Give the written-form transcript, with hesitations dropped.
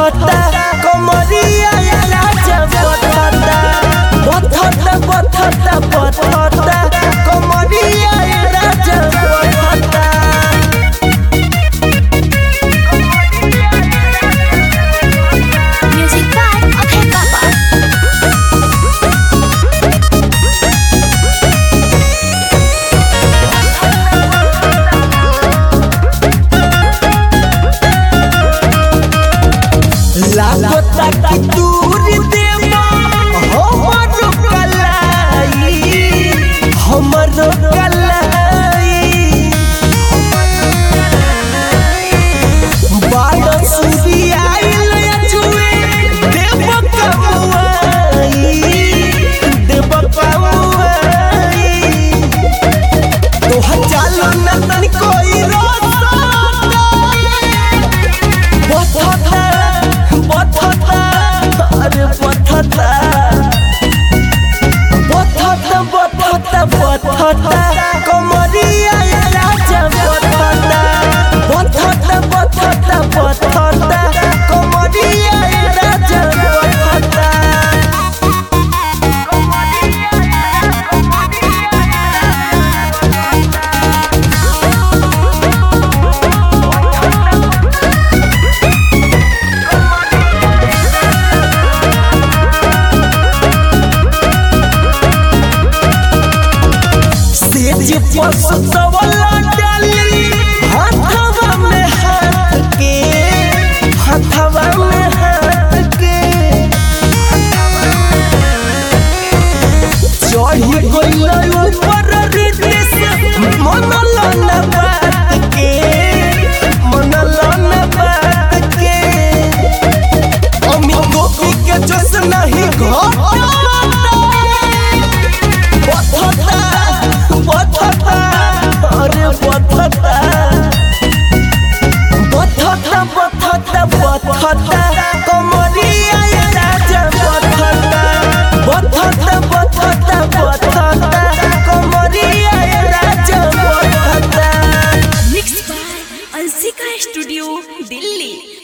बथता कमरिया राजा बथता बथता बथता बथता कमरिया राजा बथता। Music by Okay Papa. लागता कि दूर देवा हमर कलाई बाड़ सुरियाइल जुए देव कमुआई तोहा चालो न तन कोई बथता अरे बथता बथता बथता बथता कमरिया राजा बथता बथता बथता बथता कमरिया राजा बथता। जे पसतवला डाली हाथवा में हाथ के हाथवा में हाथ के चढ़ी गइल ऊपर रितेश मनल न बात के मनल न बात के अमित गोपी के जोश नहीं घटा अरे बथता बथता बथता बथता कमरिया राजा बथता बथता बथता बथता कमरिया राजा बथता। Mixed by Ansika Studio, Delhi.